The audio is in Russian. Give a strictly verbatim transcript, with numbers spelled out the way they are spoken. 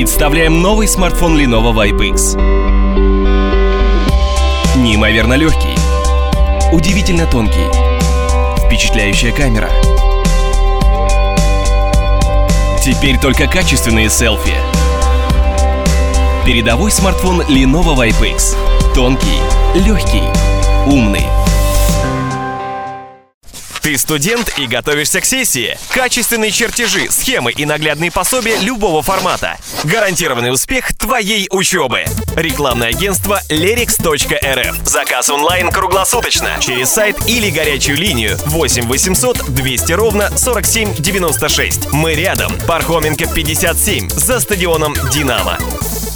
Представляем новый смартфон Lenovo Vibe X. Неимоверно легкий, удивительно тонкий, впечатляющая камера. Теперь только качественные селфи. Передовой смартфон Lenovo Vibe X. Тонкий, легкий, умный. Ты студент и готовишься к сессии? Качественные чертежи, схемы и наглядные пособия любого формата. Гарантированный успех твоей учебы. Рекламное агентство лерикс точка эр эф. Заказ онлайн круглосуточно через сайт или горячую линию восемь восемьсот двести ровно сорок семь девяносто шесть. Мы рядом. Пархоменко пятьдесят семь, за стадионом «Динамо».